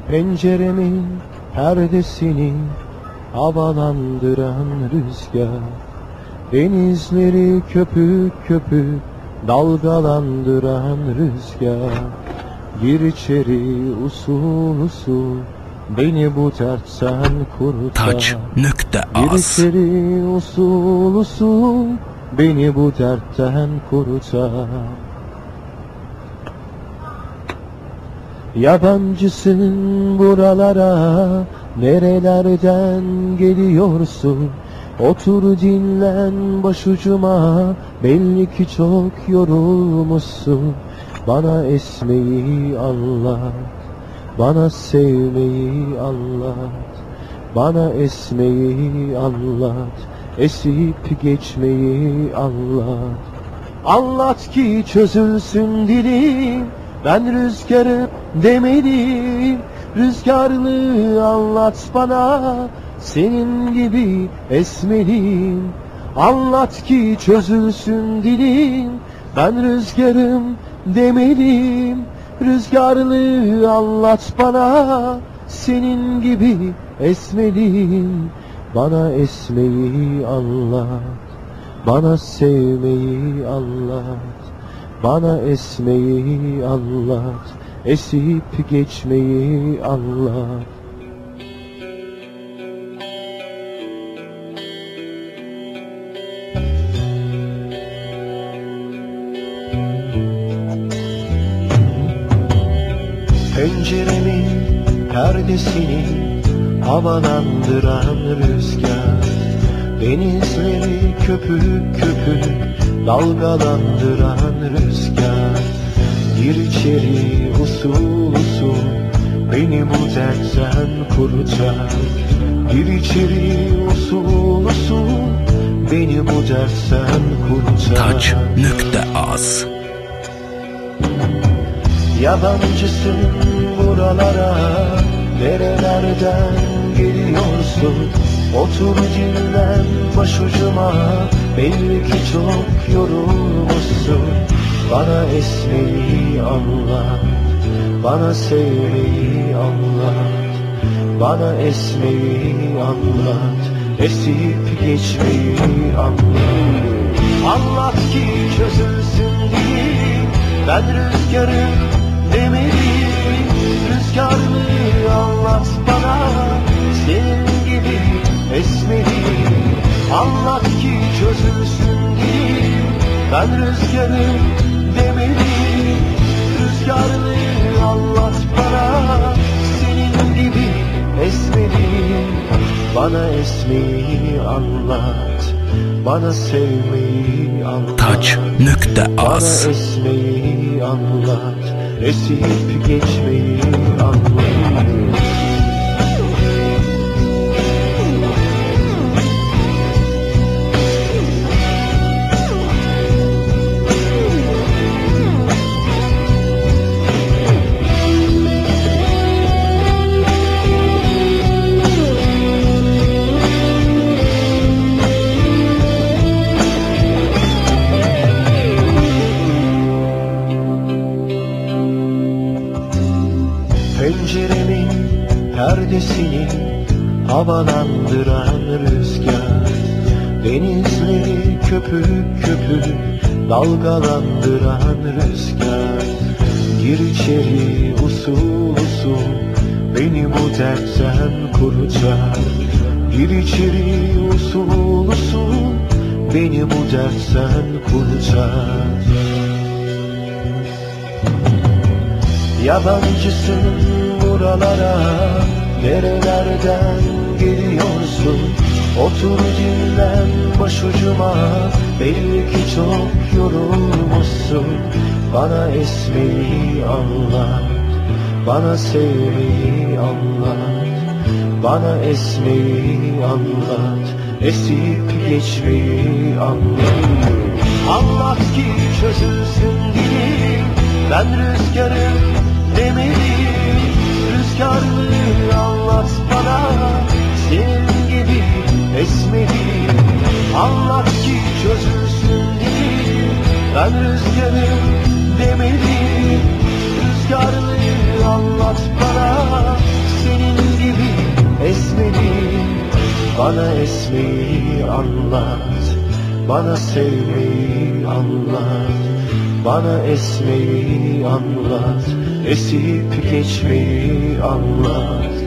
Penceremin perdesini havalandıran rüzgar, denizleri köpük köpük dalgalandıran rüzgar. Gir içeri usul usul, beni bu dertten kurtar. Taç.az. Gir içeri usul usul, beni bu dertten kurtar. Yabancısın buralara, nerelerden geliyorsun? Otur dinlen başucuma, belli ki çok yorulmuşsun. Bana esmeyi anlat, bana sevmeyi anlat. Bana esmeyi anlat, esip geçmeyi anlat. Anlat ki çözülsün dilim, ben rüzgarım demeliyim. Rüzgarlı anlat bana, senin gibi esmeliyim. Anlat ki çözülsün dilim, ben rüzgarım demeliyim. Rüzgarlı anlat bana, senin gibi esmeliyim. Bana esmeyi anlat, bana sevmeyi anlat. Bana esmeyi anlat, esip geçmeyi anlat. Penceremin perdesini havalandıran rüzgar, denizleri köpük köpük dalgalandıran rüzgar. Gir içeri usul usul, beni bu dertten kurtar. Gir içeri usul usul, beni bu dertten kurtar. Taç.az. Yabancısın buralara, nerelerden geliyorsun? Otur dinlen başucuma, belli ki çok yorulmuşsun. Bana esmeyi anlat, bana sevmeyi anlat. Bana esmeyi anlat, esip geçmeyi anlat. Anlat ki çözülsün dilim, ben rüzgarım demeliyim. Rüzgarlı anlat bana, senin gibi esmeliyim. Anlat ki çözülsün dilim, ben rüzgarım demeliyim. Rüzgarlı anlat bana, senin gibi esmeliyim. Bana esmeyi anlat, bana sevmeyi anlat. Taç.az. Bana esmeyi anlat, esip geçmeyi anlat. Penceremin perdesini havalandıran rüzgar, denizleri köpük köpük dalgalandıran rüzgar. Gir içeri usul usul, beni bu dertten kurtar. Gir içeri usul usul, beni bu dertten kurtar. Yabancısın buralara, nerelerden geliyorsun? Otur dinlen başucuma, belli ki çok yorulmuşsun. Bana esmeyi anlat, bana sevmeyi anlat. Bana esmeyi anlat, esip geçmeyi anlat. Anlat ki çözülsün dilim, ben rüzgarım demeliyim. Rüzgarlı anlat bana, senin gibi esmeliyim. Anlat ki çözülsün dilim, ben rüzgarım demeliyim. Rüzgarlı anlat bana, Bana esmeyi anlat, bana sevmeyi anlat. Bana esmeyi anlat, esip geçmeyi anlat.